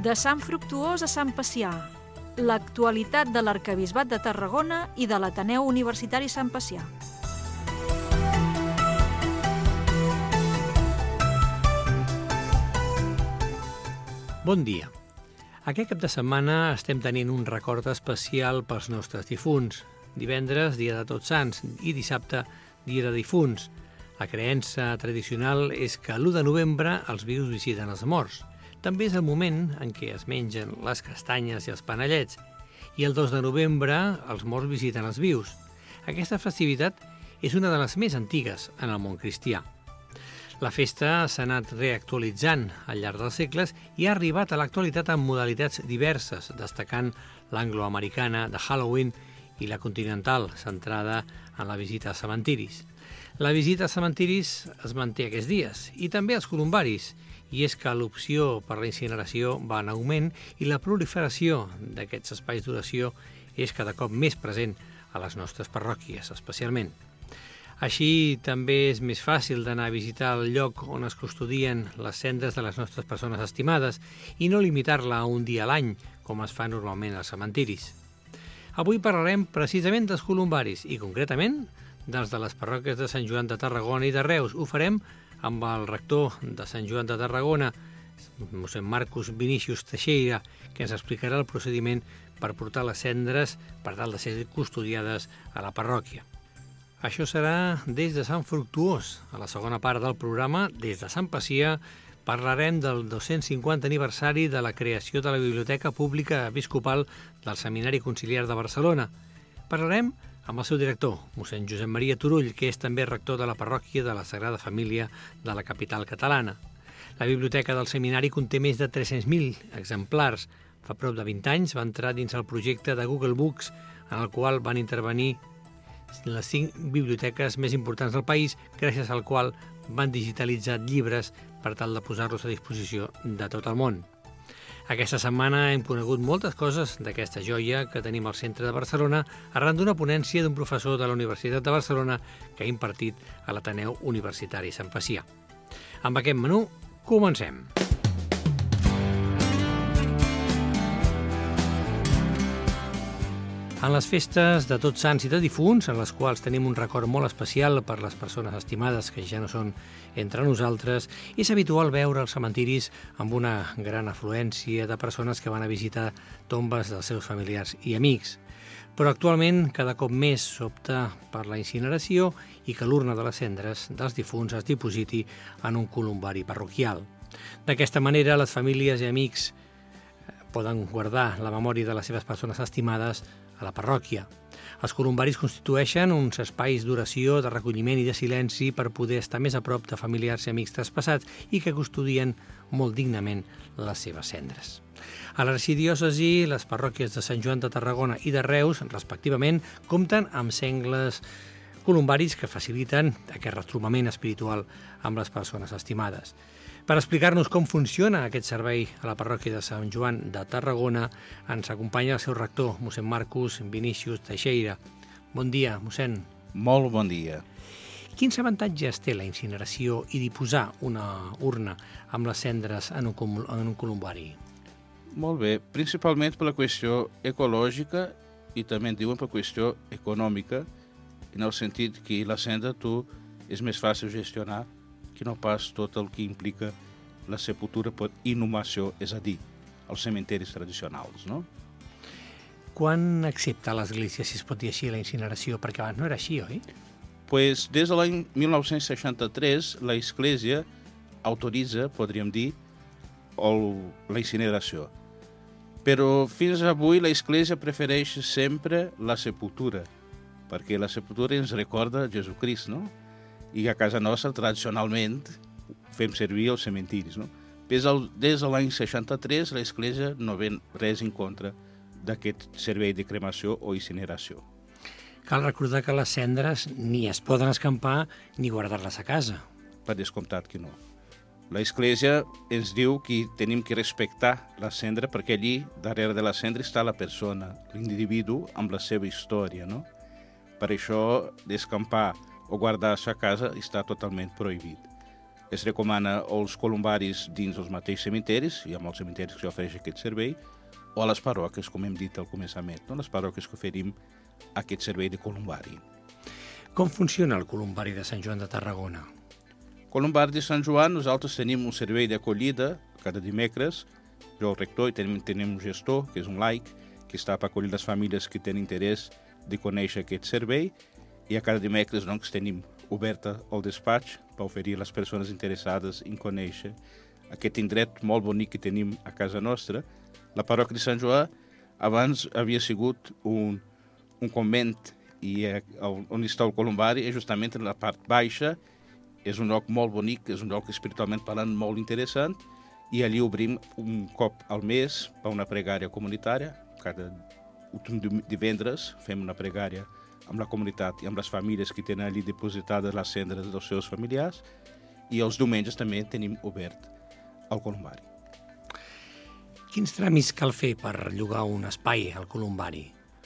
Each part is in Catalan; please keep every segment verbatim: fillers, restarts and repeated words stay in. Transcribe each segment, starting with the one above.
De Sant Fructuós a Sant Pacià, l'actualitat de l'Arquebisbat de Tarragona i de l'Ateneu Universitari Sant Pacià. Bon dia. Aquest cap de setmana estem tenint un record especial pels nostres difunts. Divendres, dia de Tots Sants, i dissabte, dia de difunts. La creença tradicional és que l'u de novembre els vius visiten els morts. També és el moment en què es mengen les castanyes i els panellets, i el dos de novembre els morts visiten els vius. Aquesta festivitat és una de les més antigues en el món cristià. La festa s'ha anat reactualitzant al llarg dels segles i ha arribat a l'actualitat amb modalitats diverses, destacant l'angloamericana de Halloween i la continental, centrada en la visita a cementiris. La visita a cementiris es manté aquests dies, i també els columbaris, i és que l'opció per la incineració va en augment i la proliferació d'aquests espais d'oració és cada cop més present a les nostres parròquies, especialment. Així també és més fàcil d'anar a visitar el lloc on es custodien les cendres de les nostres persones estimades i no limitar-la a un dia a l'any, com es fa normalment als cementiris. Avui parlarem precisament dels columbaris i, concretament, dels de les parròquies de Sant Joan de Tarragona i de Reus. Ho farem amb el rector de Sant Joan de Tarragona, mossèn Marcus Vinícius Teixeira, que ens explicarà el procediment per portar les cendres per tal de ser custodiades a la parròquia. Això serà des de Sant Fructuós. A la segona part del programa, des de Sant Pacià, parlarem del dos-cents cinquanta aniversari de la creació de la Biblioteca Pública Episcopal del Seminari Conciliar de Barcelona. Parlarem amb el seu director, mossèn Josep Maria Turull, que és també rector de la parròquia de la Sagrada Família de la capital catalana. La biblioteca del seminari conté més de tres-cents mil exemplars. Fa prop de vint anys va entrar dins el projecte de Google Books, en el qual van intervenir les cinc biblioteques més importants del país, gràcies al qual van digitalitzar llibres per tal de posar-los a disposició de tot el món. Aquesta setmana hem conegut moltes coses d'aquesta joia que tenim al centre de Barcelona arran d'una ponència d'un professor de la Universitat de Barcelona que ha impartit a l'Ateneu Universitari Sant Pacià. Amb aquest menú, comencem. En les festes de Tots Sants i de difunts, en les quals tenim un record molt especial per les persones estimades que ja no són entre nosaltres, és habitual veure els cementiris amb una gran afluència de persones que van a visitar tombes dels seus familiars i amics. Però actualment cada cop més s'opta per la incineració i que l'urna de les cendres dels difunts es dipositi en un columbari parroquial. D'aquesta manera, les famílies i amics poden guardar la memòria de les seves persones estimades a la parròquia. Els columbaris constitueixen uns espais d'oració, de recolliment i de silenci per poder estar més a prop de familiars i amics traspassats i que custodien molt dignament les seves cendres. A l'arxidiòcesi, les parròquies de Sant Joan de Tarragona i de Reus, respectivament, compten amb sengles columbaris que faciliten aquest retrobament espiritual amb les persones estimades. Per explicar-nos com funciona aquest servei a la parròquia de Sant Joan de Tarragona, ens acompanya el seu rector, mossèn Marcus Vinícius Teixeira. Bon dia, mossèn. Molt bon dia. Quins avantatges té la incineració i disposar una urna amb les cendres en un, en un columbari? Molt bé, principalment per la qüestió ecològica i també diuen per la qüestió econòmica, en el sentit que la cendra tu és més fàcil gestionar que no pas tot el que implica la sepultura per inhumació, és a dir, els cementeris tradicionals, no? Quan accepta l'Església, si es pot dir així, la incineració? Perquè abans no era així, oi? Pues des de l'any mil nou-cents seixanta-tres la Església autoritza, podríem dir, el, la incineració. Però fins avui la Església prefereix sempre la sepultura, perquè la sepultura ens recorda Jesucrist, no? I a casa nostra, tradicionalment, fem servir els cementiris, no? Des de l'any seixanta-tres, l'Església no ven res en contra d'aquest servei de cremació o incineració. Cal recordar que les cendres ni es poden escampar ni guardar-les a casa. Per descomptat que no. L'Església ens diu que tenim que respectar la cendra perquè allí, darrere de la cendra, està la persona, l'individu amb la seva història, no? Per això, descampar o guardar a sa casa està totalment prohibit. Es recomana als columbaris dins els mateixos cemiteris, hi ha molts cemiteris que ofereixen aquest servei, o a les parròquies, com hem dit al començament, no? Les parròquies que oferim aquest servei de columbari. Com funciona el columbari de Sant Joan de Tarragona? Columbari de Sant Joan, nosaltres tenim un servei d'acollida cada dimecres. Jo, el rector, i tenim, tenim un gestor, que és un laic, que està per acollir les famílies que tenen interès de conèixer aquest servei, i a cada dimecres doncs, tenim oberta el despatx per oferir a les persones interessades en conèixer aquest indret molt bonic que tenim a casa nostra. La parròquia de Sant Joan abans havia sigut un, un convent, i eh, on està el columbari és justament en la part baixa. És un lloc molt bonic, és un lloc espiritualment parlant molt interessant, i allí obrim un cop al mes per una pregària comunitària. Cada últim divendres fem una pregària amb la comunitat i amb les famílies que tenen allí depositades les cendres dels seus familiars, i els diumenges també tenim obert el columbari. Quins tràmits cal fer per llogar un espai al columbari?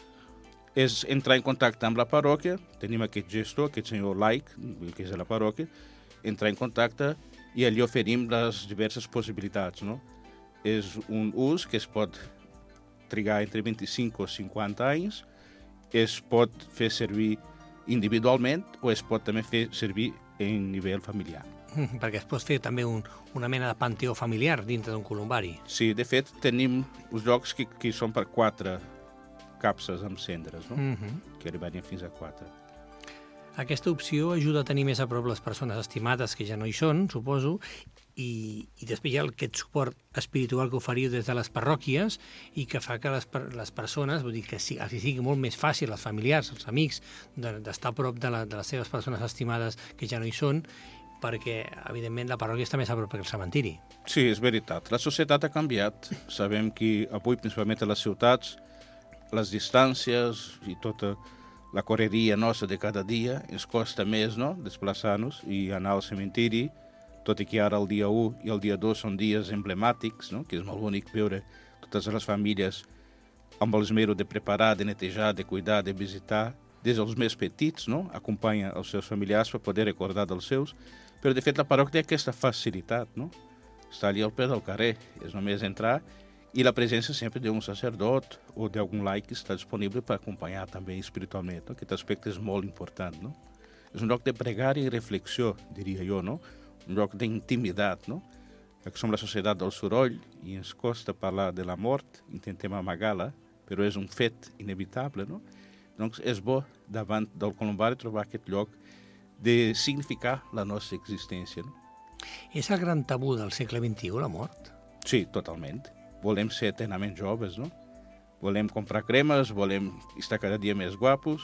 És entrar en contacte amb la parròquia, tenim aquest gestor, aquest senyor laic, que és de la parròquia, entrar en contacte i allí oferim les diverses possibilitats, no? És un ús que es pot trigar entre vint-i-cinc o cinquanta anys, es pot fer servir individualment o es pot també fer servir en nivell familiar. Mm, perquè es pot fer també un, una mena de panteó familiar dintre d'un columbari. Sí, de fet, tenim uns llocs que, que són per quatre capses amb cendres, no? Mm-hmm. Que arribarien fins a quatre. Aquesta opció ajuda a tenir més a prop les persones estimades que ja no hi són, suposo, i, i després hi ha aquest suport espiritual que oferiu des de les parròquies i que fa que les, les persones, vull dir que sí, els sigui molt més fàcil, els familiars, els amics, d'estar a prop de, la, de les seves persones estimades que ja no hi són, perquè, evidentment, la parròquia està més a prop que el cementiri. Sí, és veritat. La societat ha canviat. Sabem que avui, principalment a les ciutats, les distàncies i tota la correria nostra de cada dia ens costa més, no?, desplaçar-nos i anar al cementiri, tot i que ara el dia u i el dia dos són dies emblemàtics, no?, que és molt bonic veure totes les famílies amb l'esmero de preparar, de netejar, de cuidar, de visitar, des dels més petits, no?, acompanyen els seus familiars per poder recordar dels seus, però de fet la parròquia té aquesta facilitat, no?, està allí al peu del carrer, és només entrar, i la presència sempre d'un sacerdot o d'algun laic que està disponible per acompanyar també espiritualment, no? Aquest aspecte és molt important, no? És un lloc de pregària i reflexió, diria jo, no? Un lloc d'intimitat, no? Perquè som la societat del soroll i ens costa parlar de la mort, intentem amagar-la, però és un fet inevitable, no? Doncs és bo, davant del columbari, trobar aquest lloc de significar la nostra existència, no? És el gran tabú del segle vint-i-u, la mort? Sí, totalment. Volem ser eternament joves, no? Volem comprar cremes, volem estar cada dia més guapos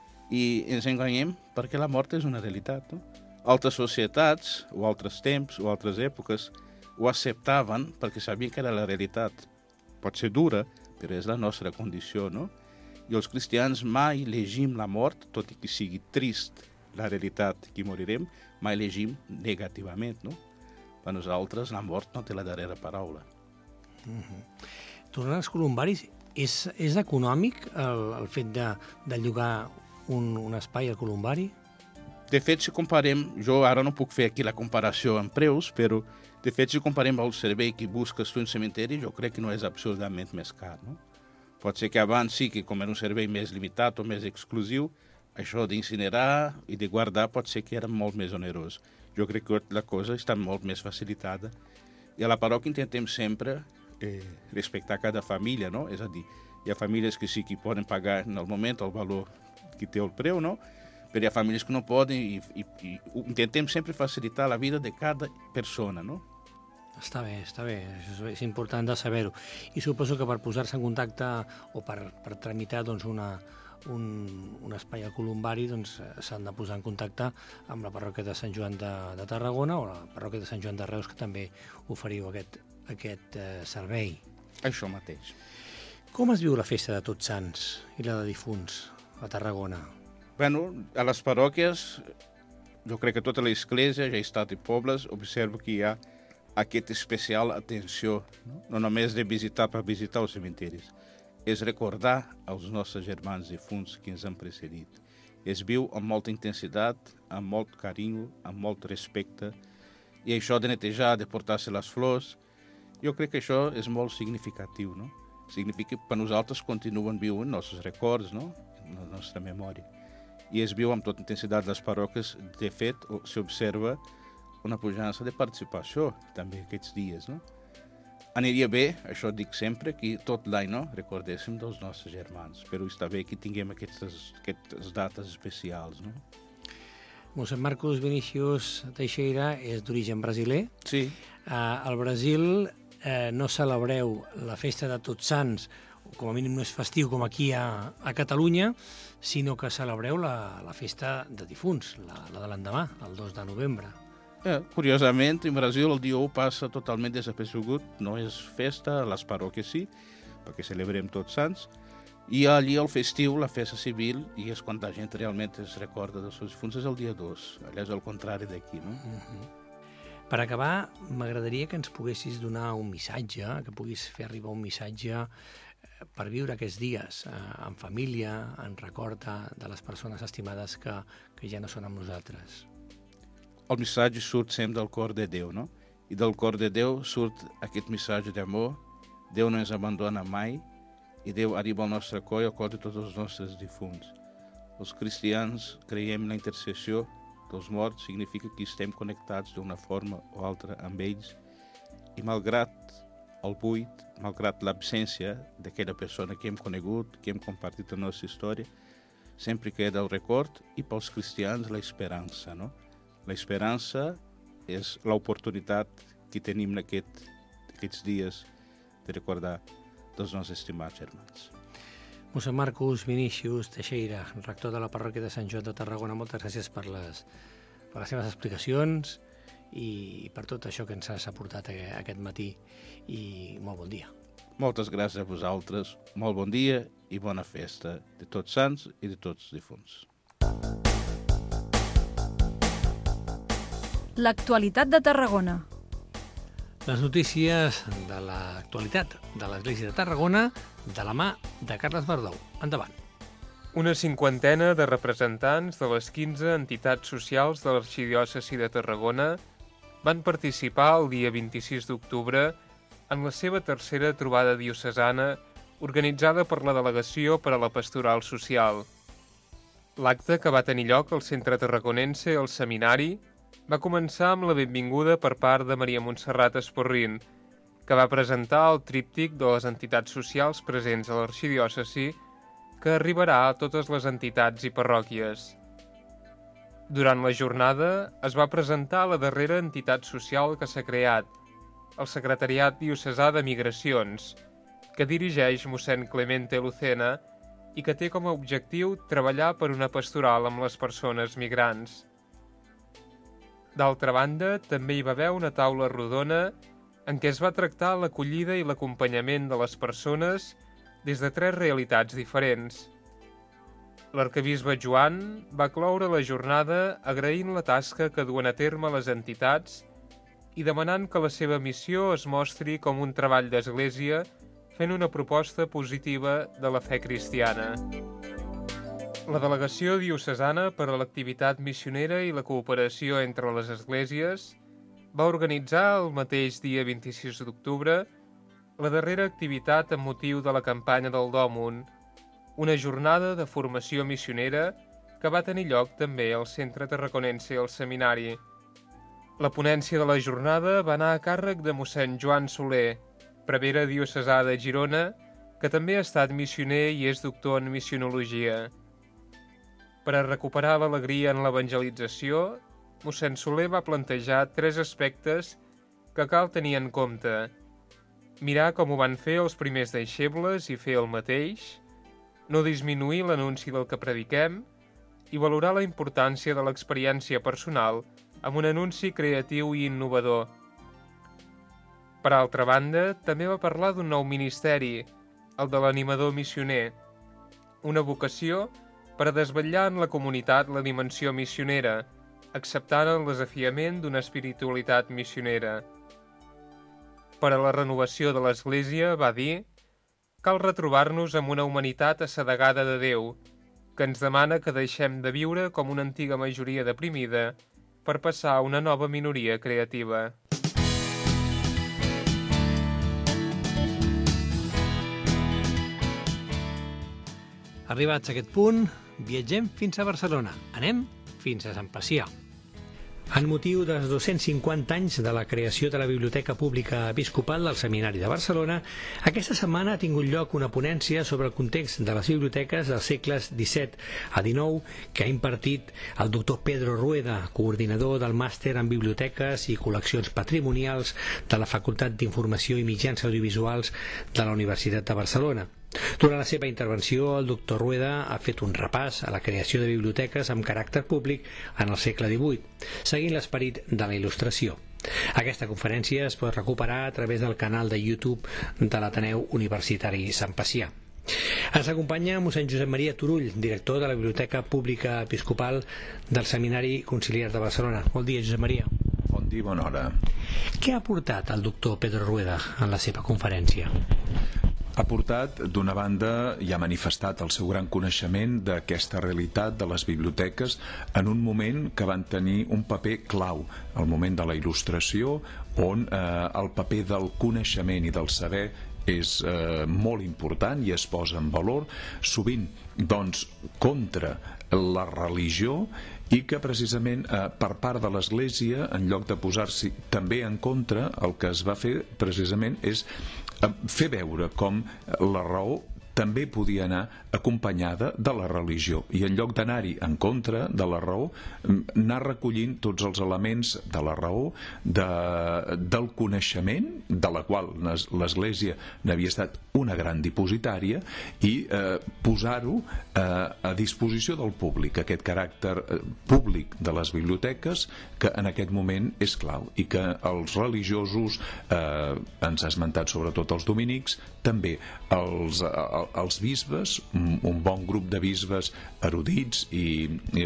i ens enganyem perquè la mort és una realitat, no? Altres societats, o altres temps, o altres èpoques ho acceptaven perquè sabien que era la realitat. Pot ser dura, però és la nostra condició, no? I els cristians mai llegim la mort, tot i que sigui trist la realitat que morirem, mai llegim negativament, no? Per nosaltres la mort no té la darrera paraula. Mm-hmm. Tornant als columbaris, és, és econòmic el, el fet de, de llogar un, un espai al columbari? De fet, si comparem, jo ara no puc fer aquí la comparació en preus, però de fet, si comparem el servei que busques tu en cementeri, jo crec que no és absurdament més car, no? Pot ser que abans sí que com era un servei més limitat o més exclusiu, això d'incinerar i de guardar pot ser que era molt més onerós. Jo crec que la cosa està molt més facilitada. I a la parròquia intentem sempre eh, respectar cada família, no? És a dir, hi ha famílies que sí que poden pagar en el moment el valor que té el preu, no? Però hi ha famílies que no poden i, i, i intentem sempre facilitar la vida de cada persona, no? Està bé, està bé, això és important de saber-ho. I suposo que per posar-se en contacte o per, per tramitar doncs, una, un, un espai al columbari doncs, s'han de posar en contacte amb la parròquia de Sant Joan de, de Tarragona o la parròquia de Sant Joan de Reus, que també oferiu aquest, aquest eh, servei. Això mateix. Com es viu la festa de Tots Sants i la de difunts a Tarragona? Bueno, a les parròquies, jo crec que tota l'església, ja he estat en pobles, observo que hi ha aquesta especial atenció, no? No només de visitar per visitar els cemiteris, és recordar els nostres germans difunts que ens han precedit. Es viu amb molta intensitat, amb molt carinyo, amb molt respecte, I això de netejar, de portar-se les flors, jo crec que això és molt significatiu, no? Significa que per nosaltres continuen viuen nostres records, no? La nostra memòria. I es viu amb tota intensitat les parròquies. De fet, s'observa una pujança de participació també aquests dies, no? Aniria bé, això dic sempre, que tot l'any, no?, recordéssim dels nostres germans, però està bé que tinguem aquestes, aquestes dates especials, no? Mossèn Marcos Vinícius Teixeira és d'origen brasiler. Sí. Uh, al Brasil eh, no celebreu la festa de Tots Sants, o com a mínim no és festiu com aquí a, a Catalunya, sinó que celebreu la, la festa de difunts, la, la de l'endemà, el dos de novembre. Eh, curiosament, en Brasil el dia u passa totalment desapercebut, no és festa, a les parròquies sí, perquè celebrem Tots Sants, i allí el festiu, la festa civil, i és quan la gent realment es recorda dels seus difunts, és el dia dos, allà és el contrari d'aquí, no? Uh-huh. Per acabar, m'agradaria que ens poguessis donar un missatge, que puguis fer arribar un missatge per viure aquests dies eh, en família, en record de, de les persones estimades que, que ja no són amb nosaltres. El missatge surt sempre del cor de Déu, no? I del cor de Déu surt aquest missatge d'amor. Déu no ens abandona mai i Déu arriba al nostre cor i al cor de tots els nostres difunts. Els cristians creiem en la intercessió dels morts, significa que estem connectats d'una forma o altra amb ells i malgrat el buit, malgrat l'absència d'aquella persona que hem conegut, que hem compartit la nostra història, sempre queda el record i pels cristians l'esperança, no? L'esperança és l'oportunitat que tenim en aquest, aquests dies de recordar dels nostres estimats germans. Mossèn Marcos Vinícius Teixeira, rector de la parròquia de Sant Joan de Tarragona, moltes gràcies per les, per les seves explicacions i per tot això que ens has aportat aquest matí i molt bon dia. Moltes gràcies a vosaltres, molt bon dia i bona festa de Tots Sants i de tots els difunts. L'actualitat de Tarragona. Les notícies de l'actualitat de l'Església de Tarragona de la mà de Carles Verdou. Endavant. Una cinquantena de representants de les quinze entitats socials de l'Arxidiòcesi de Tarragona van participar el dia vint-i-sis d'octubre en la seva tercera trobada diocesana organitzada per la Delegació per a la Pastoral Social. L'acte, que va tenir lloc al Centre Tarragonense El Seminari, va començar amb la benvinguda per part de Maria Montserrat Esporrin, que va presentar el tríptic de les entitats socials presents a l'arxidiòcesi, que arribarà a totes les entitats i parròquies. Durant la jornada es va presentar la darrera entitat social que s'ha creat, el Secretariat Diocesà de Migracions, que dirigeix mossèn Clemente Lucena i que té com a objectiu treballar per una pastoral amb les persones migrants. D'altra banda, també hi va haver una taula rodona en què es va tractar l'acollida i l'acompanyament de les persones des de tres realitats diferents. L'arquebisbe Joan va cloure la jornada agraint la tasca que duen a terme les entitats i demanant que la seva missió es mostri com un treball d'església fent una proposta positiva de la fe cristiana. La Delegació Diocesana per a l'Activitat Missionera i la Cooperació entre les Esglésies va organitzar el mateix dia vint-i-sis d'octubre la darrera activitat amb motiu de la campanya del Dòmun, una jornada de formació missionera que va tenir lloc també al Centre Tarragonense El Seminari. La ponència de la jornada va anar a càrrec de mossèn Joan Soler, prevere diocesà de Girona, que també ha estat missioner i és doctor en missionologia. Per a recuperar l'alegria en l'evangelització, mossèn Soler va plantejar tres aspectes que cal tenir en compte. Mirar com ho van fer els primers deixebles i fer el mateix, no disminuir l'anunci del que prediquem i valorar la importància de l'experiència personal amb un anunci creatiu i innovador. Per altra banda, també va parlar d'un nou ministeri, el de l'animador missioner, una vocació per a desvetllar en la comunitat la dimensió missionera, acceptant el desafiament d'una espiritualitat missionera. Per a la renovació de l'Església, va dir, cal retrobar-nos amb una humanitat assedegada de Déu, que ens demana que deixem de viure com una antiga majoria deprimida per passar a una nova minoria creativa. Arribats a aquest punt, viatgem fins a Barcelona. Anem fins a Sant Pacià. En motiu dels dos-cents cinquanta anys de la creació de la Biblioteca Pública Episcopal del Seminari de Barcelona, aquesta setmana ha tingut lloc una ponència sobre el context de les biblioteques dels segles disset a dinou que ha impartit el doctor Pedro Rueda, coordinador del màster en biblioteques i col·leccions patrimonials de la Facultat d'Informació i Mitjans Audiovisuals de la Universitat de Barcelona. Durant la seva intervenció, el doctor Rueda ha fet un repàs a la creació de biblioteques amb caràcter públic en el segle divuit, seguint l'esperit de la il·lustració. Aquesta conferència es pot recuperar a través del canal de YouTube de l'Ateneu Universitari Sant Pacià. Ens acompanya mossèn Josep Maria Turull, director de la Biblioteca Pública Episcopal del Seminari Conciliar de Barcelona. Bon dia, Josep Maria. Bon dia, bona hora. Què ha aportat el doctor Pedro Rueda en la seva conferència? Ha portat, d'una banda, i ha manifestat el seu gran coneixement d'aquesta realitat de les biblioteques en un moment que van tenir un paper clau, el moment de la il·lustració, on eh, el paper del coneixement i del saber és eh, molt important i es posa en valor, sovint doncs, contra la religió, i que precisament eh, per part de l'Església, en lloc de posar-s'hi també en contra, el que es va fer precisament és eh, fer veure com la raó també podia anar acompanyada de la religió, i en lloc d'anar-hi en contra de la raó, anar recollint tots els elements de la raó, de, del coneixement, de la qual l'Església n'havia estat una gran dipositària, i eh, posar-ho eh, a disposició del públic, aquest caràcter eh, públic de les biblioteques que en aquest moment és clau, i que els religiosos, eh, ens ha esmentat sobretot els dominics, també els, els bisbes, un bon grup de bisbes erudits i,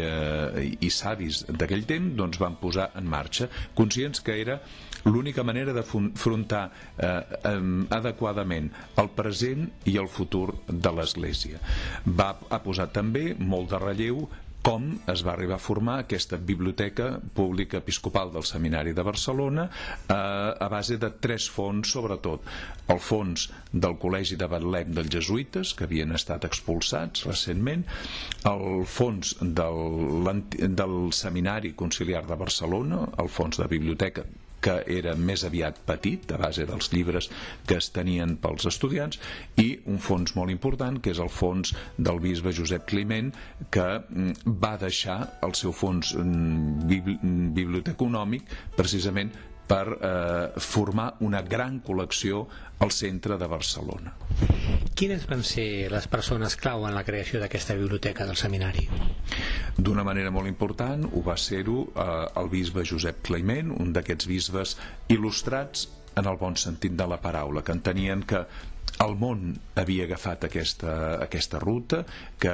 eh, i savis d'aquell temps, doncs van posar en marxa, conscients que era l'única manera d'afrontar eh, adequadament el present i el futur de l'Església. Va, ha posat també molt de relleu com es va arribar a formar aquesta Biblioteca Pública Episcopal del Seminari de Barcelona eh, a base de tres fons, sobretot. El fons del Col·legi de Betlem dels Jesuïtes, que havien estat expulsats recentment, el fons del, del Seminari Conciliar de Barcelona, el fons de biblioteca, que era més aviat petit, a base dels llibres que es tenien pels estudiants, i un fons molt important, que és el fons del bisbe Josep Climent, que va deixar el seu fons biblioteconòmic precisament per eh, formar una gran col·lecció al centre de Barcelona. Quines van ser les persones clau en la creació d'aquesta biblioteca del seminari? D'una manera molt important ho va ser-ho eh, el bisbe Josep Climent, un d'aquests bisbes il·lustrats en el bon sentit de la paraula, que entenien que el món havia agafat aquesta, aquesta ruta, que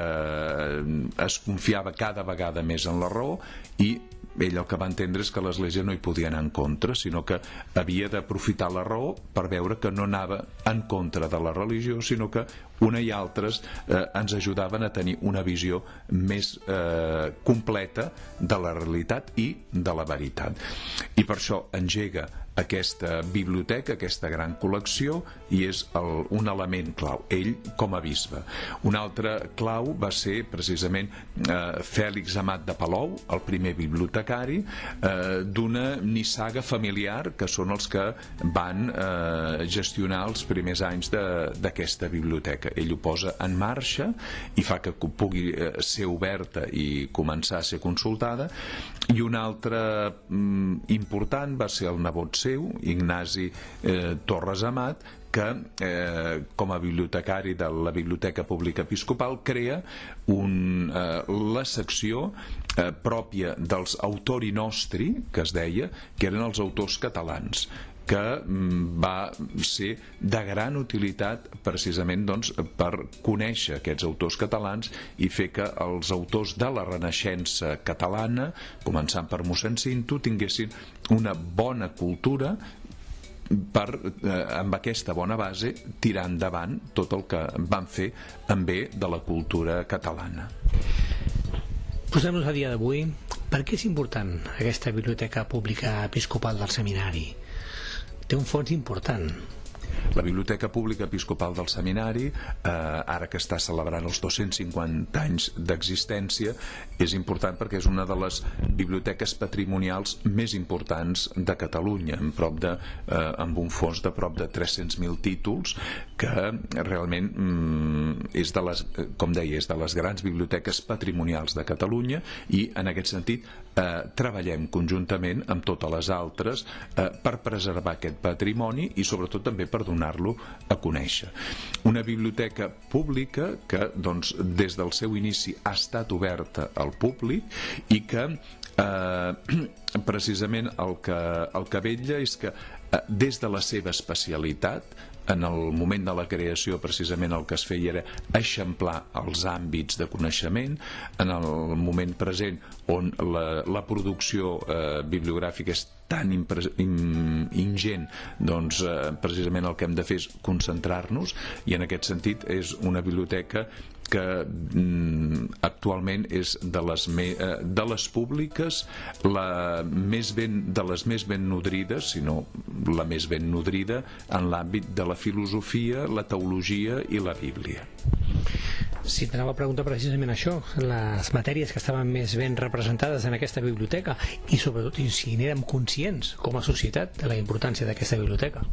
es confiava cada vegada més en la raó, i ell el que va entendre és que l'Església no hi podia anar en contra, sinó que havia d'aprofitar la raó per veure que no anava en contra de la religió, sinó que una i altres eh, ens ajudaven a tenir una visió més eh, completa de la realitat i de la veritat. I per això engega aquesta biblioteca, aquesta gran col·lecció, i és el, un element clau, ell com a bisbe. Un altre clau va ser precisament eh, Fèlix Amat de Palou, el primer bibliotecari eh, d'una nissaga familiar, que són els que van eh, gestionar els primers anys d'aquesta biblioteca. Ell ho posa en marxa i fa que pugui eh, ser oberta i començar a ser consultada. I un altre mm, important va ser el nebot seu, Ignasi eh, Torres Amat, que eh, com a bibliotecari de la Biblioteca Pública Episcopal crea un, eh, la secció eh, pròpia dels autori nostri, que es deia, que eren els autors catalans, que va ser de gran utilitat precisament doncs, per conèixer aquests autors catalans i fer que els autors de la Renaixença catalana, començant per mossèn Cinto, tinguessin una bona cultura per, eh, amb aquesta bona base, tirar endavant tot el que van fer en bé de la cultura catalana. Posem-nos a dia d'avui, Per què és important aquesta biblioteca pública episcopal del seminari? Té un fons important. La Biblioteca Pública Episcopal del Seminari, eh, ara que està celebrant els dos-cents cinquanta anys d'existència, és important perquè és una de les biblioteques patrimonials més importants de Catalunya, amb, prop de, eh, amb un fons de prop de tres-cents mil títols, que realment mm, és de les, com deia, és de les grans biblioteques patrimonials de Catalunya, i en aquest sentit eh, treballem conjuntament amb totes les altres eh, per preservar aquest patrimoni i sobretot també per donar-lo a conèixer. Una biblioteca pública que doncs, des del seu inici ha estat oberta al públic i que eh, precisament el que, el que vetlla és que eh, des de la seva especialitat, en el moment de la creació precisament el que es feia era eixamplar els àmbits de coneixement. En el moment present on la, la producció eh, bibliogràfica és tan impre, in, ingent, doncs eh, precisament el que hem de fer és concentrar-nos, i en aquest sentit és una biblioteca que mm, actualment és de les, me, eh, de les públiques la més ben, de les més ben nodrides, si no la més ben nodrida en l'àmbit de la filosofia, la teologia i la Bíblia. Sí, t'anava a preguntar precisament això, les matèries que estaven més ben representades en aquesta biblioteca, i sobretot si n'érem conscients com a societat de la importància d'aquesta biblioteca.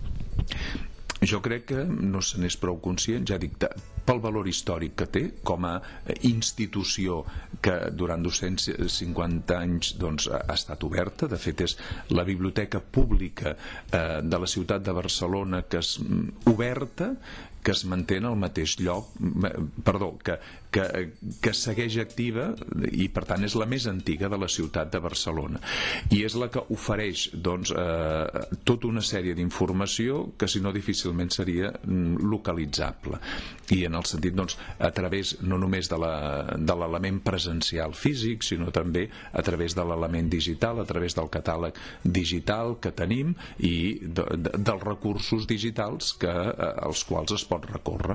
Jo crec que no se n'és prou conscient, ja dic, pel valor històric que té com a institució que durant dos-cents cinquanta anys doncs, ha estat oberta. De fet, és la biblioteca pública eh, de la ciutat de Barcelona que és oberta, que es manté en el mateix lloc, perdó, que, que, que segueix activa, i per tant és la més antiga de la ciutat de Barcelona, i és la que ofereix doncs, eh, tota una sèrie d'informació que si no difícilment seria localitzable, i en el sentit doncs, a través no només de l'element presencial físic, sinó també a través de l'element digital, a través del catàleg digital que tenim i de, de, dels recursos digitals que, eh, als quals es pot recórrer.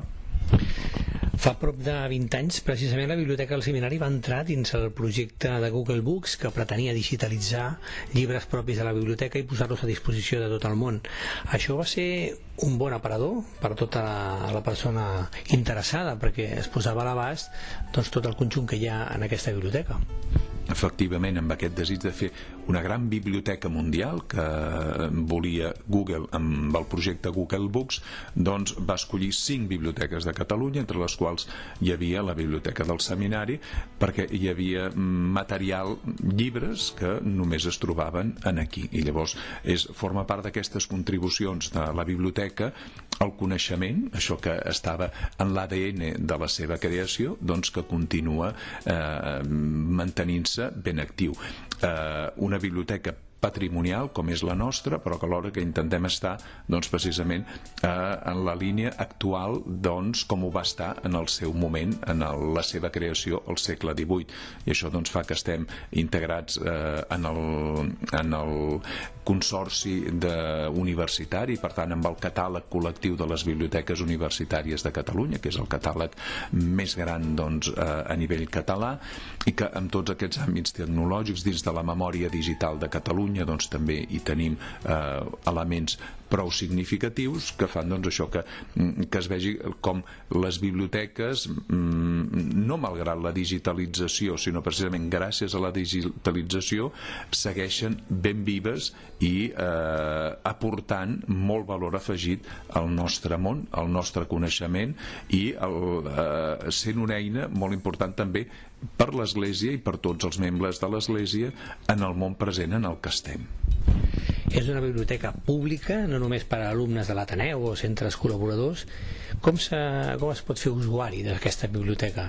Fa prop de vint anys, precisament, la Biblioteca del Seminari va entrar dins el projecte de Google Books, que pretenia digitalitzar llibres propis de la biblioteca i posar-los a disposició de tot el món. Això va ser un bon aparador per a tota la, la persona interessada, perquè es posava a l'abast doncs, tot el conjunt que hi ha en aquesta biblioteca. Efectivament, amb aquest desig de fer una gran biblioteca mundial que volia Google amb el projecte Google Books, doncs va escollir cinc biblioteques de Catalunya, entre les quals hi havia la Biblioteca del Seminari, perquè hi havia material, llibres que només es trobaven en aquí, i llavors és, forma part d'aquestes contribucions de la biblioteca el coneixement, això que estava en l'A D N de la seva creació, doncs que continua eh, mantenint-se ben actiu. Eh, una biblioteca patrimonial com és la nostra, però que alhora que intentem estar doncs, precisament eh, en la línia actual doncs, com ho va estar en el seu moment, en el, la seva creació al segle divuit, i això doncs, fa que estem integrats eh, en, el, en el consorci de universitari, per tant amb el catàleg col·lectiu de les biblioteques universitàries de Catalunya, que és el catàleg més gran doncs, eh, a nivell català, i que amb tots aquests àmbits tecnològics dins de la memòria digital de Catalunya doncs, també hi tenim eh, elements prou significatius que fan doncs, això que, que es vegi com les biblioteques, no malgrat la digitalització, sinó precisament gràcies a la digitalització, segueixen ben vives i eh, aportant molt valor afegit al nostre món, al nostre coneixement, i el, eh, sent una eina molt important també per l'Església i per tots els membres de l'Església en el món present en el que estem. És una biblioteca pública, no només per a alumnes de l'Ateneu o centres col·laboradors. Com, se, com es pot fer usuari d'aquesta biblioteca?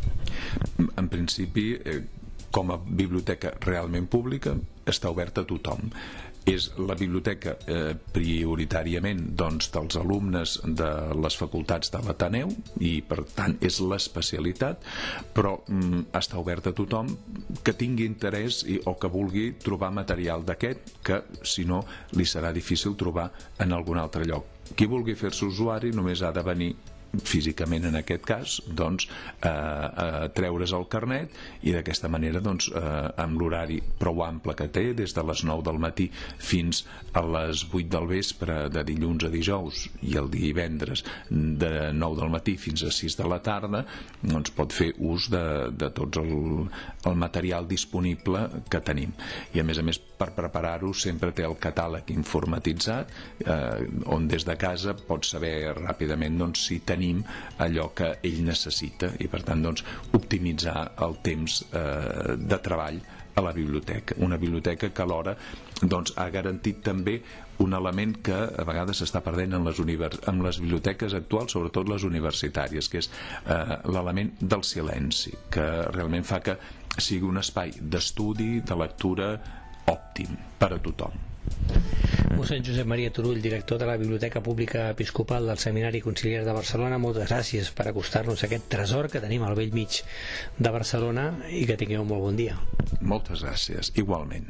En principi, eh, com a biblioteca realment pública, està oberta a tothom. És la biblioteca eh, prioritàriament doncs, dels alumnes de les facultats de l'Ateneu, i per tant és l'especialitat, però mm, està oberta a tothom que tingui interès i, o que vulgui trobar material d'aquest, que si no li serà difícil trobar en algun altre lloc. Qui vulgui fer-se usuari només ha de venir físicament en aquest cas, doncs, eh, eh, treure's el carnet i d'aquesta manera, doncs, eh, amb l'horari prou ample que té, des de les nou del matí fins a les vuit del vespre, de dilluns a dijous, i el divendres de nou del matí fins a sis de la tarda, doncs pot fer ús de, de tots el, el material disponible que tenim. I a més a més, per preparar-ho sempre té el catàleg informatitzat, eh, on des de casa pot saber ràpidament, doncs, si tenim allò que ell necessita i per tant, doncs, optimitzar el temps eh, de treball a la biblioteca. Una biblioteca que alhora, doncs, ha garantit també un element que a vegades s'està perdent en les, univers... en les biblioteques actuals, sobretot les universitàries, que és eh, l'element del silenci, que realment fa que sigui un espai d'estudi, de lectura òptim per a tothom. Mossèn Josep Maria Turull, director de la Biblioteca Pública Episcopal del Seminari Conciliar de Barcelona, moltes gràcies per acostar-nos a aquest tresor que tenim al bell mig de Barcelona i que tingueu un molt bon dia. Moltes gràcies, igualment.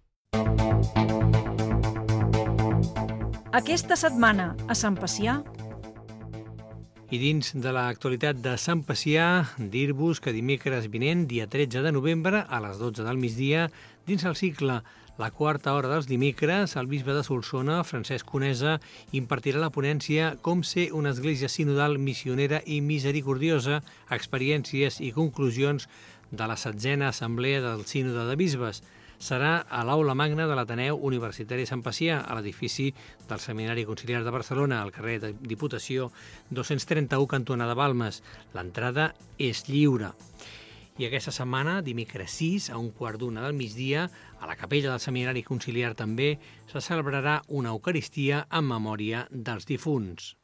Aquesta setmana a Sant Pacià. I dins de l'actualitat de Sant Pacià, dir-vos que dimecres vinent, dia tretze de novembre, a les dotze del migdia, dins el cicle La quarta hora dels dimecres, el bisbe de Solsona, Francesc Conesa, impartirà la ponència Com ser una església sinodal, missionera i misericordiosa, experiències i conclusions de la setzena assemblea del Sínode de Bisbes. Serà a l'Aula Magna de l'Ateneu Universitari Sant Pacià, a l'edifici del Seminari Conciliar de Barcelona, al carrer de Diputació dos-cents trenta-u, cantonada Balmes. L'entrada és lliure. I aquesta setmana, dimecres sis, a un quart d'una del migdia, a la capella del Seminari Conciliar també, se celebrarà una Eucaristia en memòria dels difunts.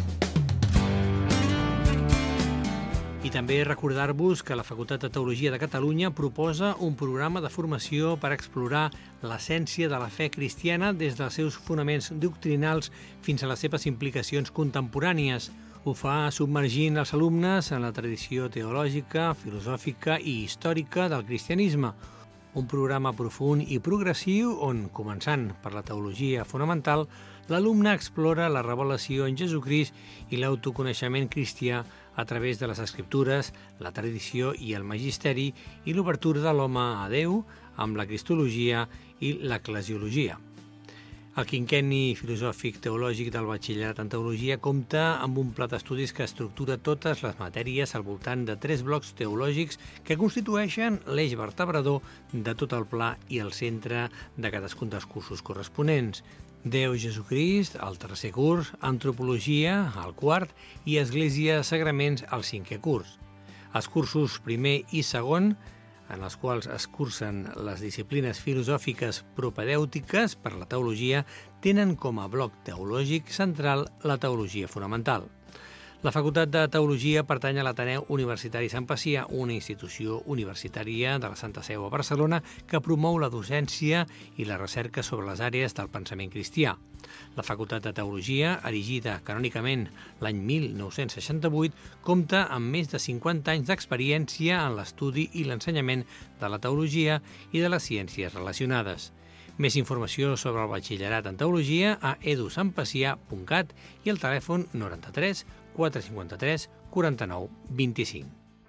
I també recordar-vos que la Facultat de Teologia de Catalunya proposa un programa de formació per explorar l'essència de la fe cristiana des dels seus fonaments doctrinals fins a les seves implicacions contemporànies. Ho fa submergint els alumnes en la tradició teològica, filosòfica i històrica del cristianisme. Un programa profund i progressiu on, començant per la teologia fonamental, l'alumne explora la revelació en Jesucrist i l'autoconeixement cristià a través de les escriptures, la tradició i el magisteri i l'obertura de l'home a Déu amb la cristologia i l'eclesiologia. El quinquenni filosòfic teològic del batxillerat en teologia compta amb un pla d'estudis que estructura totes les matèries al voltant de tres blocs teològics que constitueixen l'eix vertebrador de tot el pla i el centre de cadascun dels cursos corresponents. Déu Jesucrist, al tercer curs, Antropologia, al quart, i Església Sagraments, al cinquè curs. Els cursos primer i segon, en els quals es cursen les disciplines filosòfiques propedèutiques per la teologia, tenen com a bloc teològic central la teologia fonamental. La Facultat de Teologia pertany a l'Ateneu Universitari Sant Pacià, una institució universitària de la Santa Seu a Barcelona que promou la docència i la recerca sobre les àrees del pensament cristià. La Facultat de Teologia, erigida canònicament l'any mil nou-cents seixanta-vuit, compta amb més de cinquanta anys d'experiència en l'estudi i l'ensenyament de la teologia i de les ciències relacionades. Més informació sobre el batxillerat en teologia a edu sant pacià punt cat i el telèfon noranta-tres quatre cinquanta-tres quaranta-nou vint-i-cinc.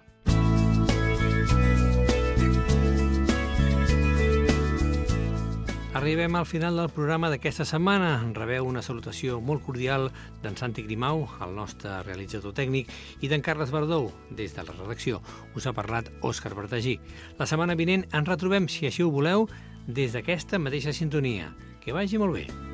Arribem al final del programa d'aquesta setmana. Rebeu una salutació molt cordial d'en Santi Grimau, el nostre realitzador tècnic, i d'en Carles Verdou, des de la redacció. Us ha parlat Òscar Bertagí. La setmana vinent ens retrobem, si així ho voleu, des d'aquesta mateixa sintonia. Que vagi molt bé.